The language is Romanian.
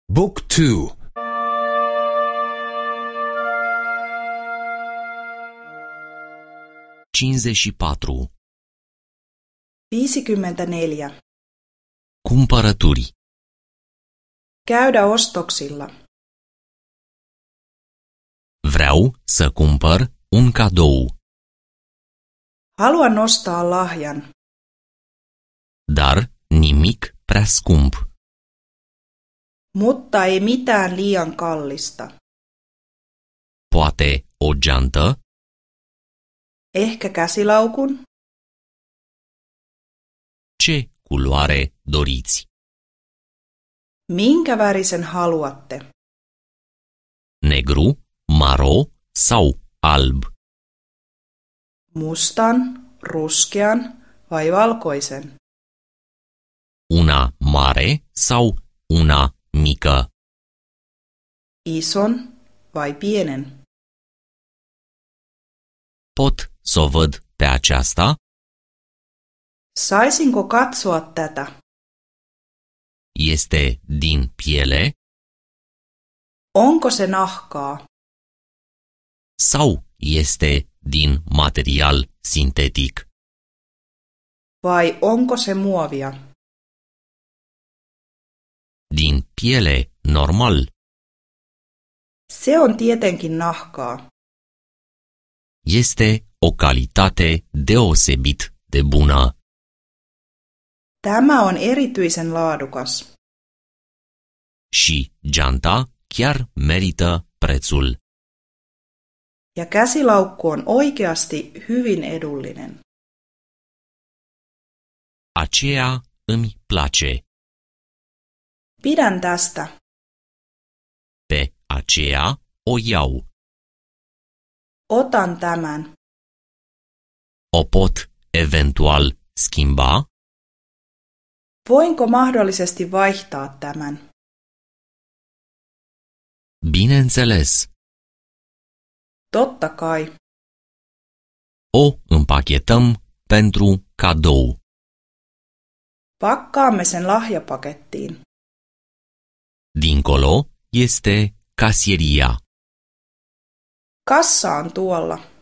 Book 2. 54. 54. Cumpărături. Käydä ostoksilla. Vreau să cumpăr un cadou, Haluan ostaa lahjan, dar nimic prea scump. mutta ei mitään liian kallista. Poate o geantă, Ehkä käsilaukun? ce culoare doriți? Minkä värisen haluatte? Negru, maro sau alb? Mustan, ruskean vai valkoisen? Una mare sau una mică? Ison vai pienen? Pot să o văd pe aceasta? Saisinko katsoa tätä? Este din piele Onko se nahkaa? sau este din material sintetic? Vai onko se muovia? Din piele normal. Se on tietenkin nahkaa. Este o calitate deosebit de bună. Tämä on erityisen laadukas. Și geanta chiar merită prețul. Ja käsilaukku on oikeasti hyvin edullinen. Aceea îmi place. Pidän tästä. Pe aceea o iau. Otan tämän. O pot eventual schimba? Voinko mahdollisesti vaihtaa tämän? Bineînțeles. Totta kai. O împachetăm pentru cadou. Pakkaamme sen lahjapakettiin. Dincolo este casieria. Kassa on tuolla.